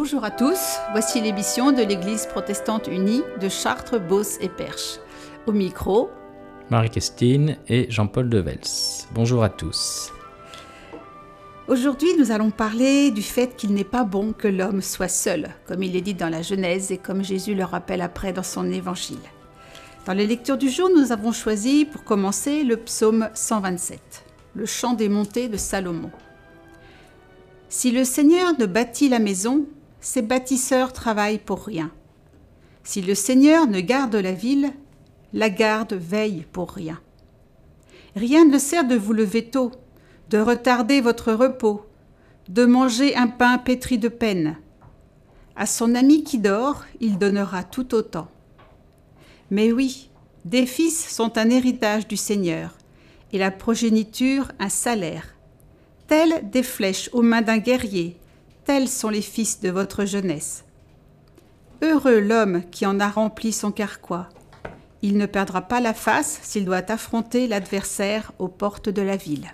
Bonjour à tous, voici l'émission de l'Église protestante unie de Chartres, Beauce et Perche. Au micro, Marie-Christine et Jean-Paul Devels. Bonjour à tous. Aujourd'hui, nous allons parler du fait qu'il n'est pas bon que l'homme soit seul, comme il est dit dans la Genèse et comme Jésus le rappelle après dans son évangile. Dans les lectures du jour, nous avons choisi pour commencer le psaume 127, le chant des montées de Salomon. Si le Seigneur ne bâtit la maison, ses bâtisseurs travaillent pour rien. Si le Seigneur ne garde la ville, la garde veille pour rien. Rien ne sert de vous lever tôt, de retarder votre repos, de manger un pain pétri de peine. À son ami qui dort, il donnera tout autant. Mais oui, des fils sont un héritage du Seigneur, et la progéniture un salaire. Telles des flèches aux mains d'un guerrier, tels sont les fils de votre jeunesse. Heureux l'homme qui en a rempli son carquois. Il ne perdra pas la face s'il doit affronter l'adversaire aux portes de la ville.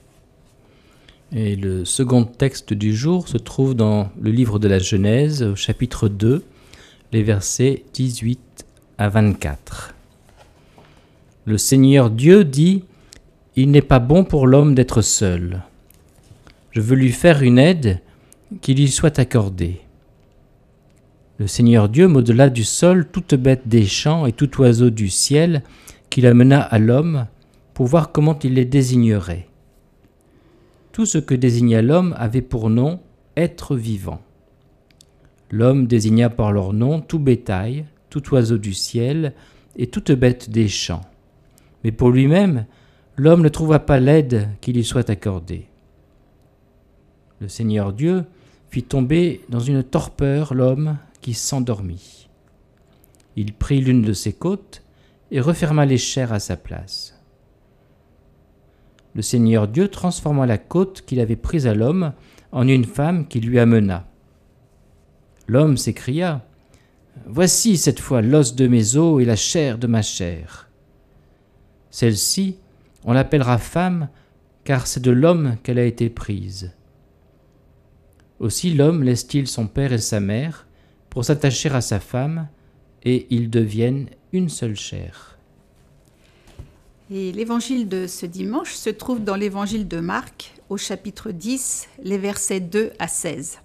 Et le second texte du jour se trouve dans le livre de la Genèse, au chapitre 2, les versets 18 à 24. Le Seigneur Dieu dit : « Il n'est pas bon pour l'homme d'être seul. Je veux lui faire une aide qui lui soit accordée. » Le Seigneur Dieu modela du sol toute bête des champs et tout oiseau du ciel qu'il amena à l'homme pour voir comment il les désignerait. Tout ce que désigna l'homme avait pour nom « être vivant ». L'homme désigna par leur nom tout bétail, tout oiseau du ciel et toute bête des champs. Mais pour lui-même, l'homme ne trouva pas l'aide qui lui soit accordée. Le Seigneur Dieu fit tomber dans une torpeur l'homme qui s'endormit. Il prit l'une de ses côtes et referma les chairs à sa place. Le Seigneur Dieu transforma la côte qu'il avait prise à l'homme en une femme qui lui amena. L'homme s'écria : « Voici cette fois l'os de mes os et la chair de ma chair. » Celle-ci, on l'appellera femme, car c'est de l'homme qu'elle a été prise. Aussi l'homme laisse-t-il son père et sa mère pour s'attacher à sa femme, et ils deviennent une seule chair. Et l'évangile de ce dimanche se trouve dans l'évangile de Marc, au chapitre 10, les versets 2 à 16.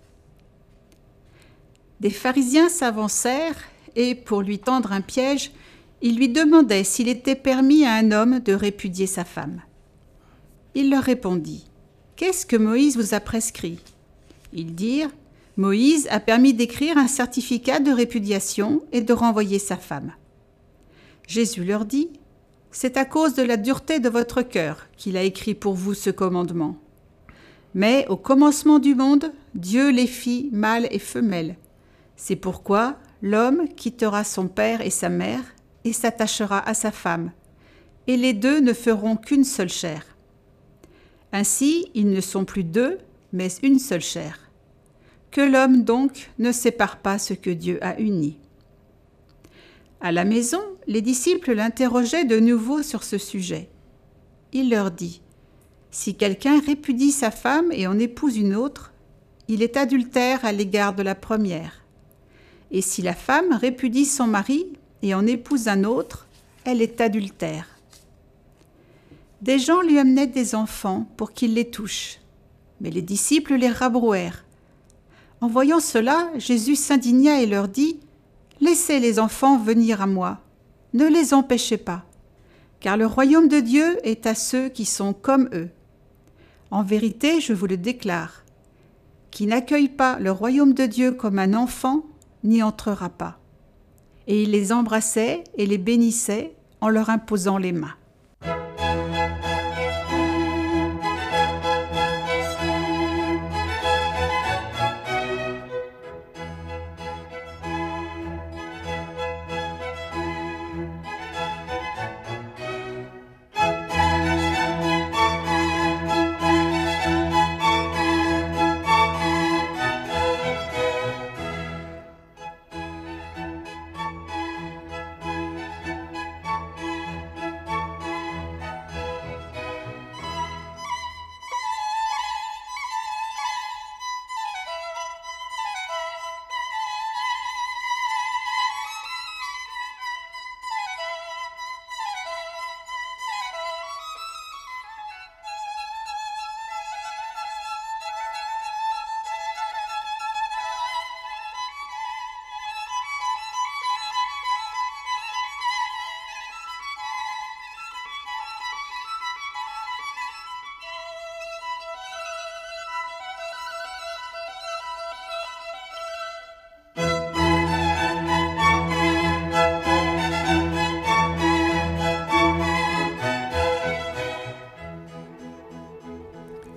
Des pharisiens s'avancèrent et, pour lui tendre un piège, ils lui demandaient s'il était permis à un homme de répudier sa femme. Il leur répondit : « Qu'est-ce que Moïse vous a prescrit ?» Ils dirent : « Moïse a permis d'écrire un certificat de répudiation et de renvoyer sa femme. » Jésus leur dit : « C'est à cause de la dureté de votre cœur qu'il a écrit pour vous ce commandement. Mais au commencement du monde, Dieu les fit mâle et femelle. C'est pourquoi l'homme quittera son père et sa mère et s'attachera à sa femme, et les deux ne feront qu'une seule chair. Ainsi, ils ne sont plus deux, mais une seule chair. Que l'homme donc ne sépare pas ce que Dieu a uni. » À la maison, les disciples l'interrogeaient de nouveau sur ce sujet. Il leur dit : « Si quelqu'un répudie sa femme et en épouse une autre, il est adultère à l'égard de la première. Et si la femme répudie son mari et en épouse un autre, elle est adultère. » Des gens lui amenaient des enfants pour qu'il les touche, mais les disciples les rabrouèrent. En voyant cela, Jésus s'indigna et leur dit : « Laissez les enfants venir à moi, ne les empêchez pas, car le royaume de Dieu est à ceux qui sont comme eux. En vérité, je vous le déclare, qui n'accueille pas le royaume de Dieu comme un enfant n'y entrera pas. » Et il les embrassait et les bénissait en leur imposant les mains.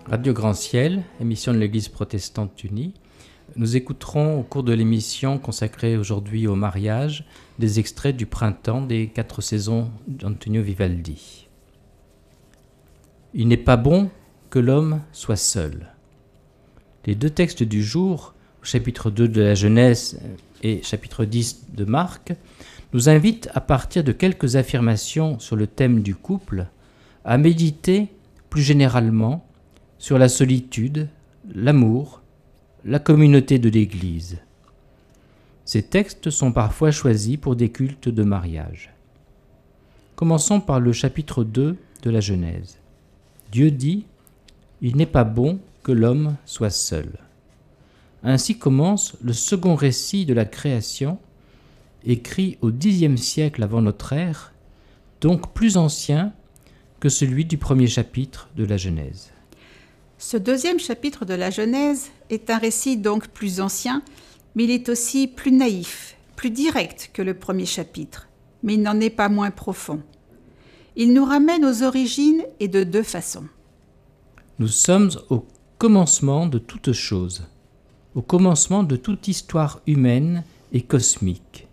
Radio Grand Ciel, émission de l'Église protestante unie. Nous écouterons au cours de l'émission consacrée aujourd'hui au mariage des extraits du printemps des 4 saisons d'Antonio Vivaldi. Il n'est pas bon que l'homme soit seul. Les 2 textes du jour, chapitre 2 de la Genèse et chapitre 10 de Marc, nous invitent à partir de quelques affirmations sur le thème du couple, à méditer plus généralement sur la solitude, l'amour, la communauté de l'Église. Ces textes sont parfois choisis pour des cultes de mariage. Commençons par le chapitre 2 de la Genèse. Dieu dit « Il n'est pas bon que l'homme soit seul ». Ainsi commence le second récit de la création, écrit au Xe siècle avant notre ère, donc plus ancien que celui du premier chapitre de la Genèse. Ce 2e chapitre de la Genèse est un récit donc plus ancien, mais il est aussi plus naïf, plus direct que le premier chapitre, mais il n'en est pas moins profond. Il nous ramène aux origines et de 2 façons. Nous sommes au commencement de toute chose, au commencement de toute histoire humaine et cosmique.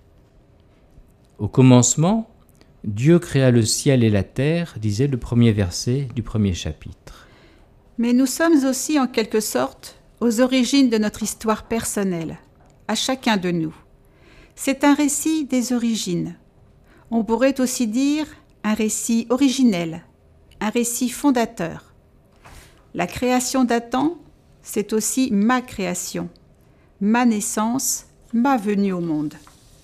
Au commencement, Dieu créa le ciel et la terre, disait le premier verset du premier chapitre. Mais nous sommes aussi en quelque sorte aux origines de notre histoire personnelle, à chacun de nous. C'est un récit des origines. On pourrait aussi dire un récit originel, un récit fondateur. La création d'Adam, c'est aussi ma création, ma naissance, ma venue au monde.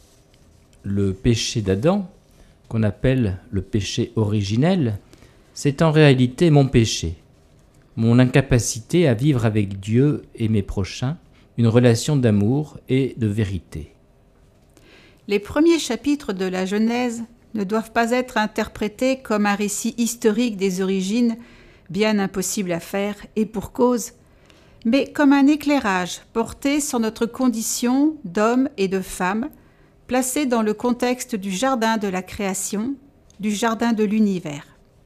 Le péché d'Adam, qu'on appelle le péché originel, c'est en réalité mon péché, mon incapacité à vivre avec Dieu et mes prochains, une relation d'amour et de vérité. Les premiers chapitres de la Genèse ne doivent pas être interprétés comme un récit historique des origines, bien impossible à faire et pour cause, mais comme un éclairage porté sur notre condition d'homme et de femme, placé dans le contexte du jardin de la création, du jardin de l'univers.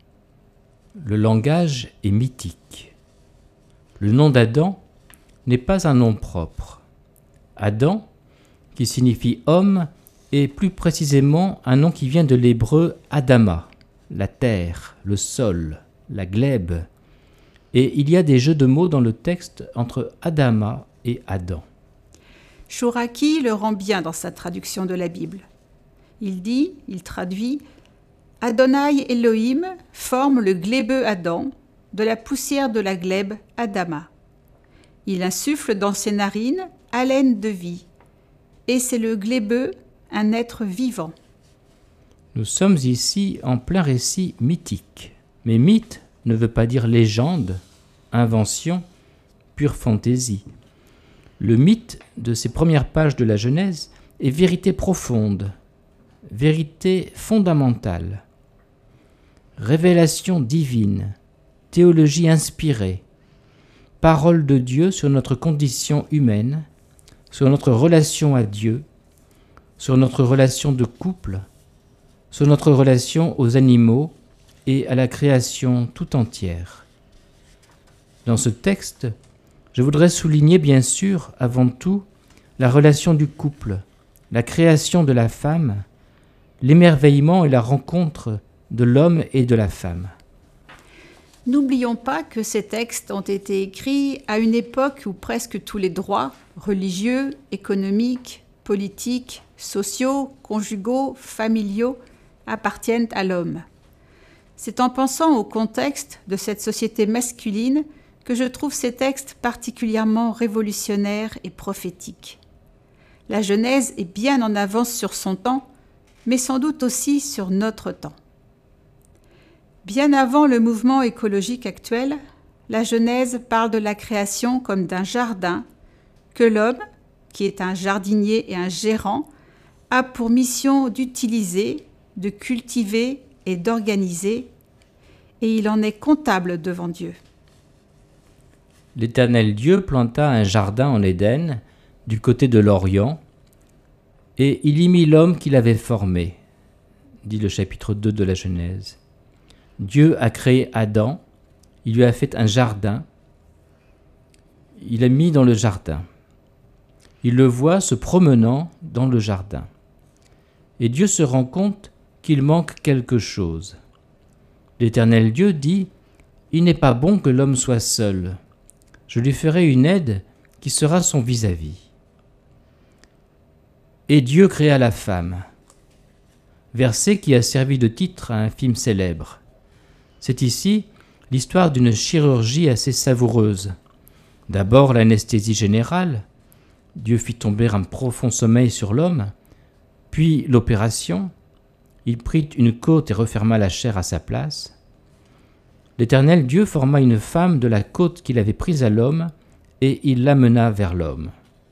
Le langage est mythique. Le nom d'Adam n'est pas un nom propre. Adam, qui signifie homme, est plus précisément un nom qui vient de l'hébreu Adama, la terre, le sol, la glèbe. Et il y a des jeux de mots dans le texte entre Adama et Adam. Chouraki le rend bien dans sa traduction de la Bible. Il traduit « Adonai Elohim forme le glébeux Adam, de la poussière de la glèbe Adama. Il insuffle dans ses narines haleine de vie, et c'est le glébeux, un être vivant. » Nous sommes ici en plein récit mythique. Mais mythe ne veut pas dire légende, invention, pure fantaisie. Le mythe de ces premières pages de la Genèse est vérité profonde, vérité fondamentale, révélation divine, théologie inspirée, parole de Dieu sur notre condition humaine, sur notre relation à Dieu, sur notre relation de couple, sur notre relation aux animaux et à la création tout entière. Dans ce texte, je voudrais souligner bien sûr, avant tout, la relation du couple, la création de la femme, l'émerveillement et la rencontre de l'homme et de la femme. N'oublions pas que ces textes ont été écrits à une époque où presque tous les droits, religieux, économiques, politiques, sociaux, conjugaux, familiaux, appartiennent à l'homme. C'est en pensant au contexte de cette société masculine que je trouve ces textes particulièrement révolutionnaires et prophétiques. La Genèse est bien en avance sur son temps, mais sans doute aussi sur notre temps. Bien avant le mouvement écologique actuel, la Genèse parle de la création comme d'un jardin que l'homme, qui est un jardinier et un gérant, a pour mission d'utiliser, de cultiver et d'organiser, et il en est comptable devant Dieu. L'Éternel Dieu planta un jardin en Éden, du côté de l'Orient, et il y mit l'homme qu'il avait formé, dit le chapitre 2 de la Genèse. Dieu a créé Adam, il lui a fait un jardin, il est mis dans le jardin. Il le voit se promenant dans le jardin. Et Dieu se rend compte qu'il manque quelque chose. L'Éternel Dieu dit « Il n'est pas bon que l'homme soit seul. Je lui ferai une aide qui sera son vis-à-vis. » Et Dieu créa la femme. Verset qui a servi de titre à un film célèbre. C'est ici l'histoire d'une chirurgie assez savoureuse. D'abord l'anesthésie générale. Dieu fit tomber un profond sommeil sur l'homme. Puis l'opération. Il prit une côte et referma la chair à sa place. L'Éternel Dieu forma une femme de la côte qu'il avait prise à l'homme et il l'amena vers l'homme.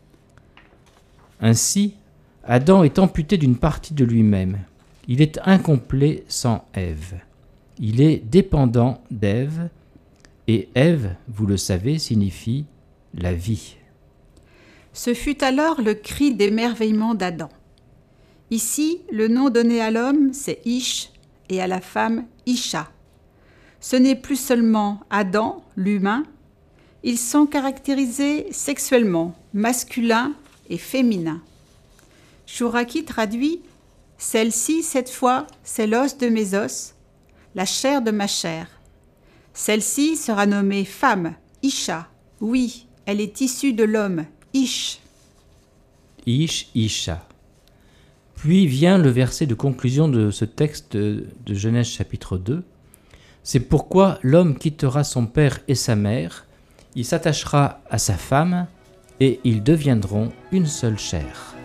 Ainsi, Adam est amputé d'une partie de lui-même. Il est incomplet sans Ève. Il est dépendant d'Ève, et Ève, vous le savez, signifie la vie. Ce fut alors le cri d'émerveillement d'Adam. Ici, le nom donné à l'homme, c'est Ish, et à la femme, Isha. Ce n'est plus seulement Adam, l'humain, ils sont caractérisés sexuellement, masculin et féminin. Chouraki traduit « Celle-ci, cette fois, c'est l'os de mes os, la chair de ma chair. Celle-ci sera nommée femme, Isha. Oui, elle est issue de l'homme, Ish. » Ish, Isha. Puis vient le verset de conclusion de ce texte de Genèse chapitre 2. C'est pourquoi l'homme quittera son père et sa mère, il s'attachera à sa femme, et ils deviendront une seule chair.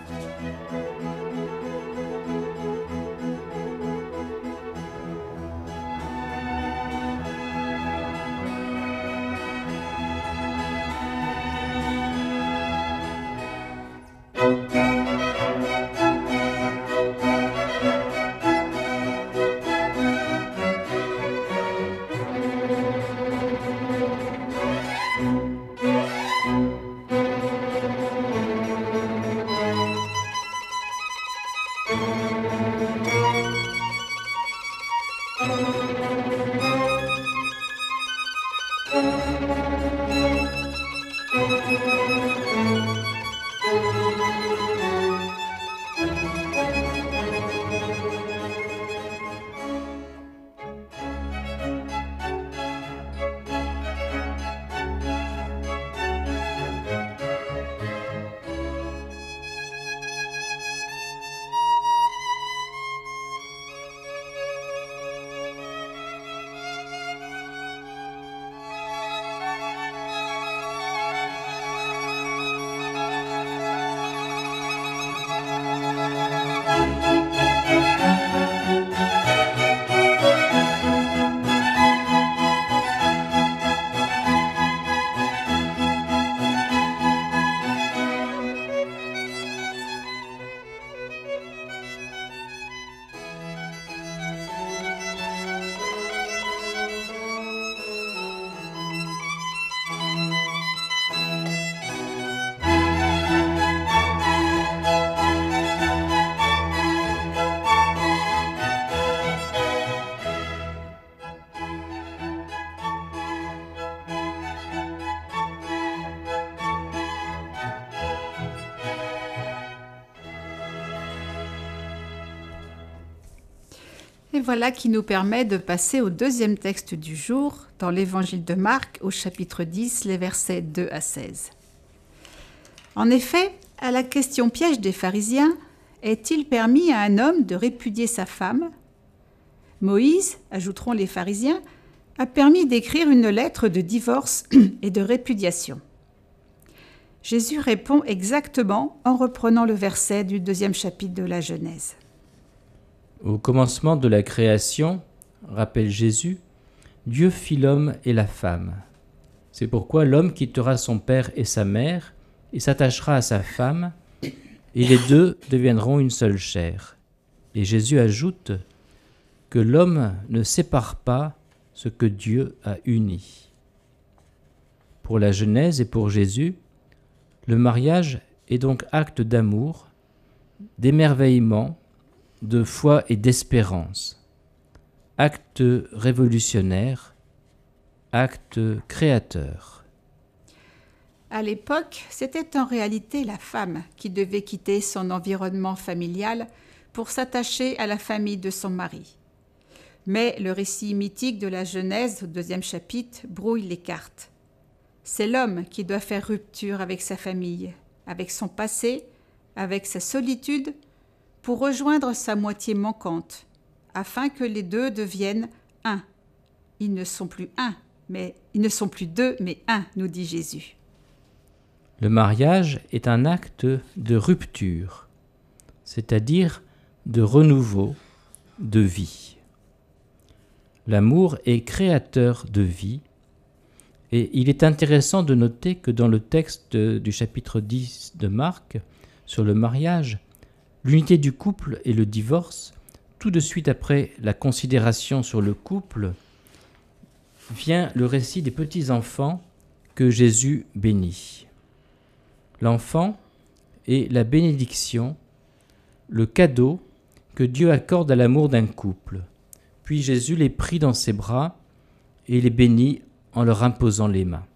Et voilà qui nous permet de passer au deuxième texte du jour, dans l'évangile de Marc, au chapitre 10, les versets 2 à 16. En effet, à la question piège des pharisiens, est-il permis à un homme de répudier sa femme ? Moïse, ajouteront les pharisiens, a permis d'écrire une lettre de divorce et de répudiation. Jésus répond exactement en reprenant le verset du deuxième chapitre de la Genèse. Au commencement de la création, rappelle Jésus, Dieu fit l'homme et la femme. C'est pourquoi l'homme quittera son père et sa mère et s'attachera à sa femme, et les deux deviendront une seule chair. Et Jésus ajoute que l'homme ne sépare pas ce que Dieu a uni. Pour la Genèse et pour Jésus, le mariage est donc acte d'amour, d'émerveillement, de foi et d'espérance, acte révolutionnaire, acte créateur. À l'époque, c'était en réalité la femme qui devait quitter son environnement familial pour s'attacher à la famille de son mari. Mais le récit mythique de la Genèse, au 2e chapitre, brouille les cartes. C'est l'homme qui doit faire rupture avec sa famille, avec son passé, avec sa solitude, pour rejoindre sa moitié manquante, afin que les deux deviennent un. Ils ne sont plus deux, mais un, nous dit Jésus. Le mariage est un acte de rupture, c'est-à-dire de renouveau, de vie. L'amour est créateur de vie, et il est intéressant de noter que dans le texte du chapitre 10 de Marc, sur le mariage, l'unité du couple et le divorce, tout de suite après la considération sur le couple, vient le récit des petits-enfants que Jésus bénit. L'enfant est la bénédiction, le cadeau que Dieu accorde à l'amour d'un couple. Puis Jésus les prit dans ses bras et les bénit en leur imposant les mains.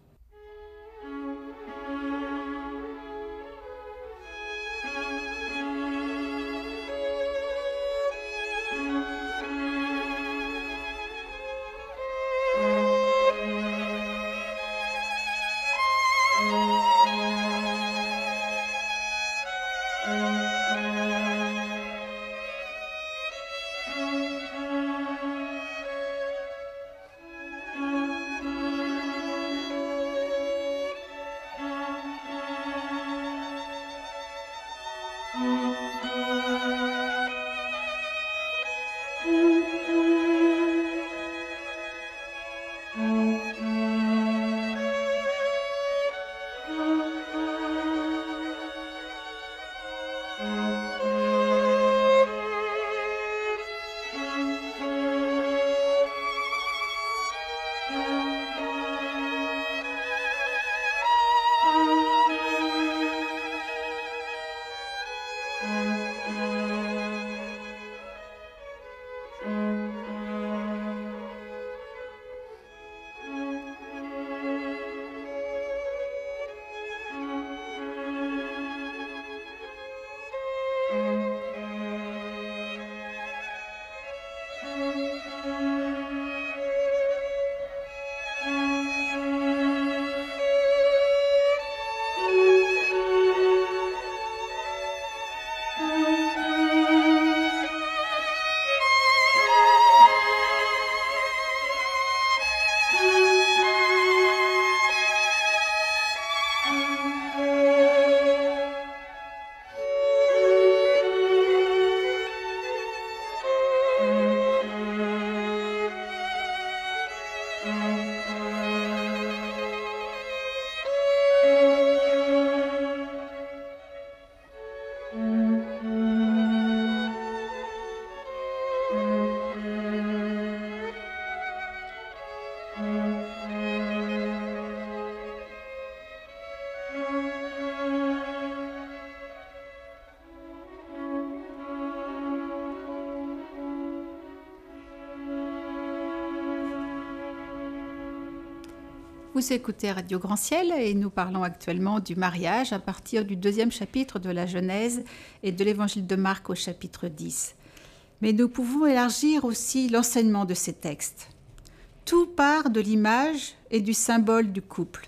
Vous écoutez Radio Grand Ciel et nous parlons actuellement du mariage à partir du 2e chapitre de la Genèse et de l'évangile de Marc au chapitre 10. Mais nous pouvons élargir aussi l'enseignement de ces textes. Tout part de l'image et du symbole du couple.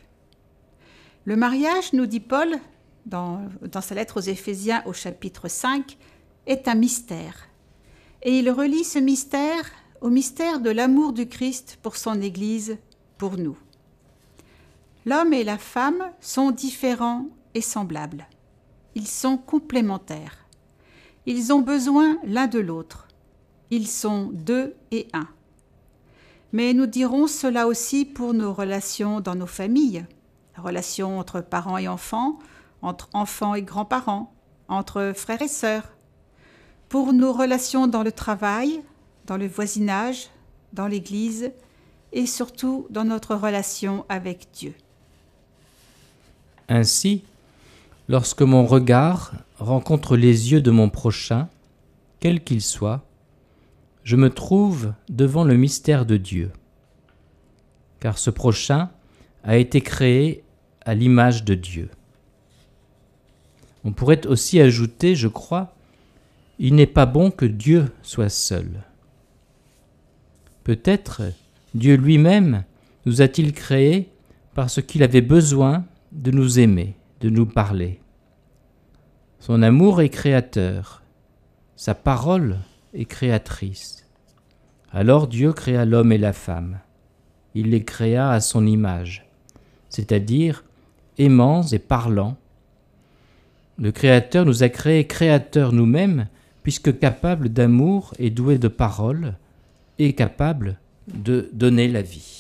Le mariage, nous dit Paul dans sa lettre aux Éphésiens au chapitre 5, est un mystère. Et il relie ce mystère au mystère de l'amour du Christ pour son Église, pour nous. L'homme et la femme sont différents et semblables. Ils sont complémentaires. Ils ont besoin l'un de l'autre. Ils sont deux et un. Mais nous dirons cela aussi pour nos relations dans nos familles, relations entre parents et enfants, entre enfants et grands-parents, entre frères et sœurs, pour nos relations dans le travail, dans le voisinage, dans l'Église et surtout dans notre relation avec Dieu. Ainsi, lorsque mon regard rencontre les yeux de mon prochain, quel qu'il soit, je me trouve devant le mystère de Dieu. Car ce prochain a été créé à l'image de Dieu. On pourrait aussi ajouter, je crois, il n'est pas bon que Dieu soit seul. Peut-être Dieu lui-même nous a-t-il créés parce qu'il avait besoin de nous aimer, de nous parler. Son amour est créateur, sa parole est créatrice. Alors Dieu créa l'homme et la femme. Il les créa à son image, c'est-à-dire aimants et parlants. Le Créateur nous a créés créateurs nous-mêmes, puisque capables d'amour et doués de parole, et capables de donner la vie.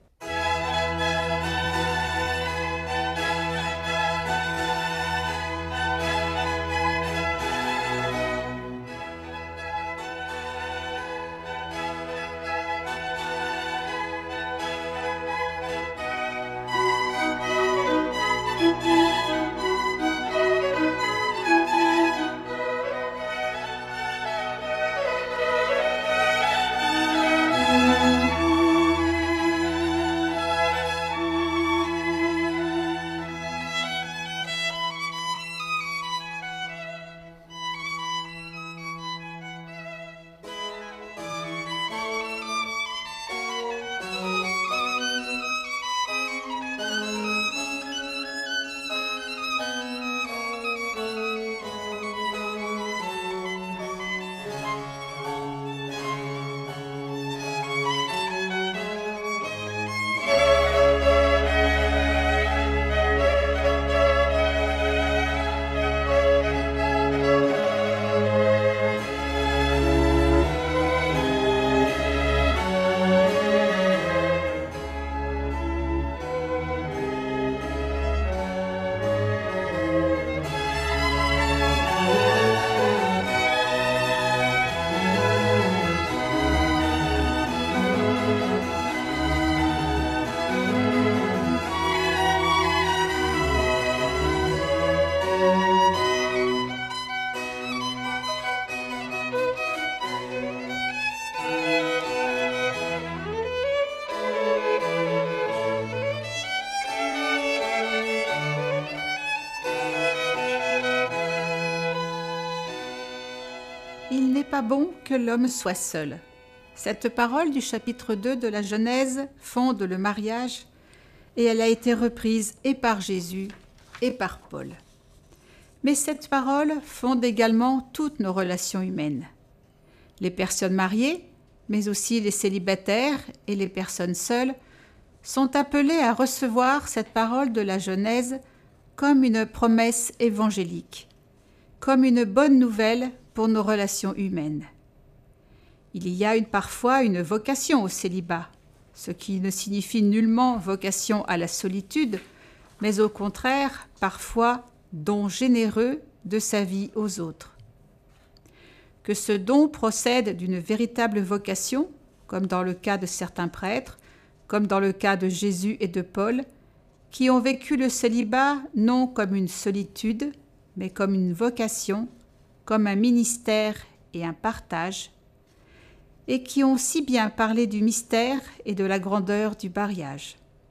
Il n'est pas bon que l'homme soit seul. Cette parole du chapitre 2 de la Genèse fonde le mariage et elle a été reprise et par Jésus et par Paul. Mais cette parole fonde également toutes nos relations humaines. Les personnes mariées, mais aussi les célibataires et les personnes seules, sont appelées à recevoir cette parole de la Genèse comme une promesse évangélique, comme une bonne nouvelle pour nos relations humaines. Il y a parfois une vocation au célibat, ce qui ne signifie nullement vocation à la solitude, mais au contraire, parfois, don généreux de sa vie aux autres. Que ce don procède d'une véritable vocation, comme dans le cas de certains prêtres, comme dans le cas de Jésus et de Paul, qui ont vécu le célibat non comme une solitude, mais comme une vocation, comme un ministère et un partage, et qui ont si bien parlé du mystère et de la grandeur du mariage.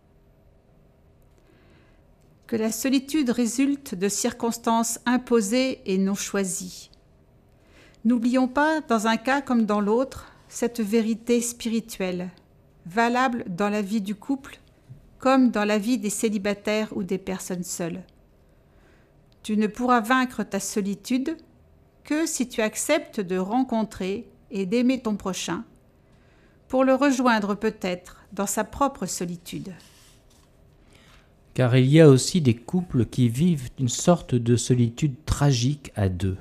Que la solitude résulte de circonstances imposées et non choisies. N'oublions pas, dans un cas comme dans l'autre, cette vérité spirituelle, valable dans la vie du couple comme dans la vie des célibataires ou des personnes seules. Tu ne pourras vaincre ta solitude que si tu acceptes de rencontrer et d'aimer ton prochain, pour le rejoindre peut-être dans sa propre solitude. Car il y a aussi des couples qui vivent une sorte de solitude tragique à deux.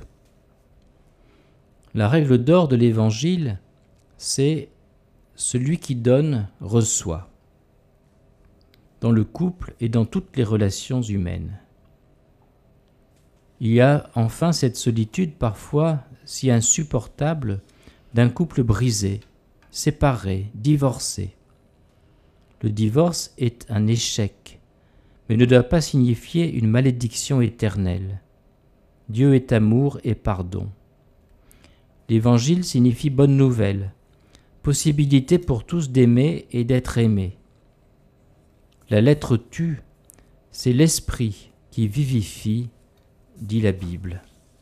La règle d'or de l'Évangile, c'est « celui qui donne reçoit » dans le couple et dans toutes les relations humaines. Il y a enfin cette solitude parfois si insupportable d'un couple brisé, séparé, divorcé. Le divorce est un échec, mais ne doit pas signifier une malédiction éternelle. Dieu est amour et pardon. L'Évangile signifie bonne nouvelle, possibilité pour tous d'aimer et d'être aimés. La lettre tue, C'est l'Esprit qui vivifie, dit la Bible.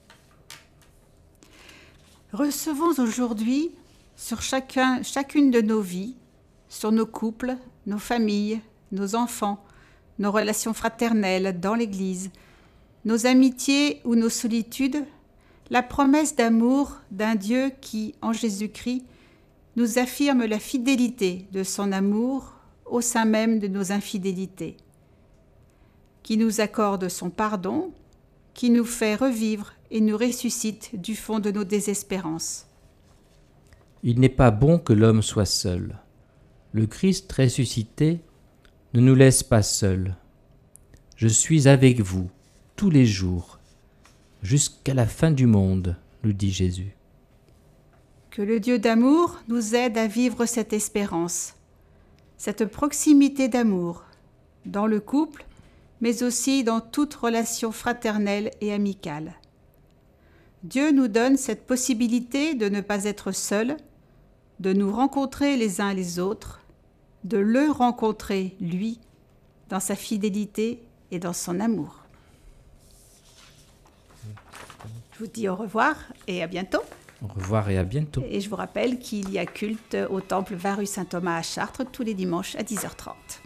Recevons aujourd'hui sur chacune de nos vies, sur nos couples, nos familles, nos enfants, nos relations fraternelles dans l'Église, nos amitiés ou nos solitudes, la promesse d'amour d'un Dieu qui, en Jésus-Christ, nous affirme la fidélité de son amour au sein même de nos infidélités, qui nous accorde son pardon, qui nous fait revivre et nous ressuscite du fond de nos désespérances. Il n'est pas bon que l'homme soit seul. Le Christ ressuscité ne nous laisse pas seuls. Je suis avec vous tous les jours, jusqu'à la fin du monde, nous dit Jésus. Que le Dieu d'amour nous aide à vivre cette espérance, cette proximité d'amour, dans le couple, mais aussi dans toute relation fraternelle et amicale. Dieu nous donne cette possibilité de ne pas être seuls, de nous rencontrer les uns les autres, de le rencontrer, lui, dans sa fidélité et dans son amour. Je vous dis au revoir et à bientôt. Au revoir et à bientôt. Et je vous rappelle qu'il y a culte au temple 20 rue Saint-Thomas à Chartres tous les dimanches à 10h30.